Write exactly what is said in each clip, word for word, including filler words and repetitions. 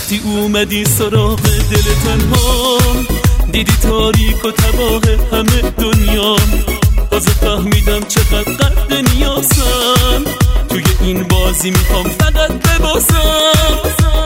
وقتی اومدی سراغ دل تنهام، دیدی تاریک و تباه همه دنیا. تازه فهمیدم چقدر قدر نیازم، توی این بازی میخوام فقط ببازم.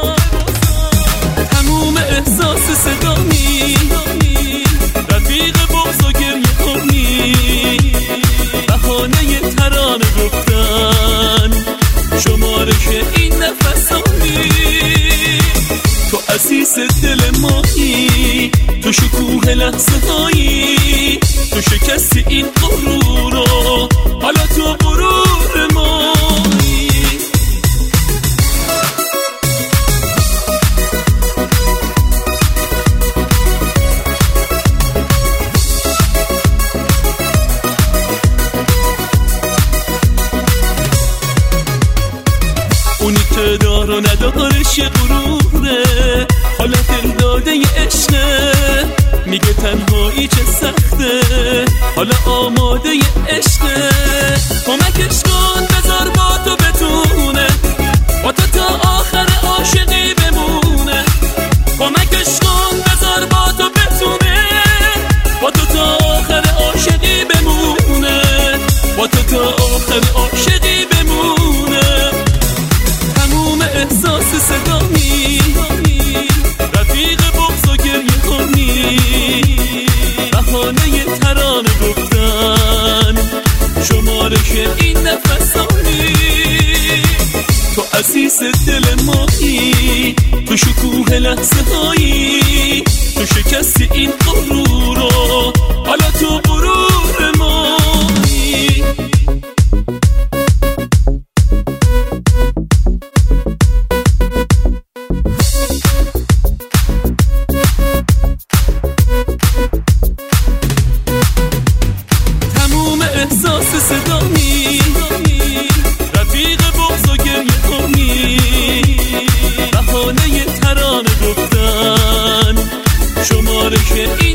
تموم احساس صدامی، رفیق بغض و گریه کنی، بهانه ترانه گفتن، شمارش این نفسانی. تو عزیز دل مایی، تو شکوه لحظه هایی، تو شکستی این غرور رو، حالا تو غرور مایی. اونی که دار و ندارش یه غروره، حالا دل داده یه عشقه، میگه تنهایی چه سخته، حالا آماده یه عشقه. کمکش کن بذار با تو بتونه، با تو تا آخر عاشقی بمونه. کمکش کن بذار با تو بتونه، با تو تا آخر عاشقی بمونه، با تو تا آخر عاشقی بمونه. تموم احساس صدامی، رفیق بغض و گریه کنی، بهانه ترانه گفتن، شمارش این نفسانی. تو عزیز دل مایی، تو شکوه لحظه هایی، تو شکستی این غرور رو، حالا تو غرور مایی. احساس صدامی، رفیق بغض و گریه کنی، بهانه ترانه گفتن، شمارش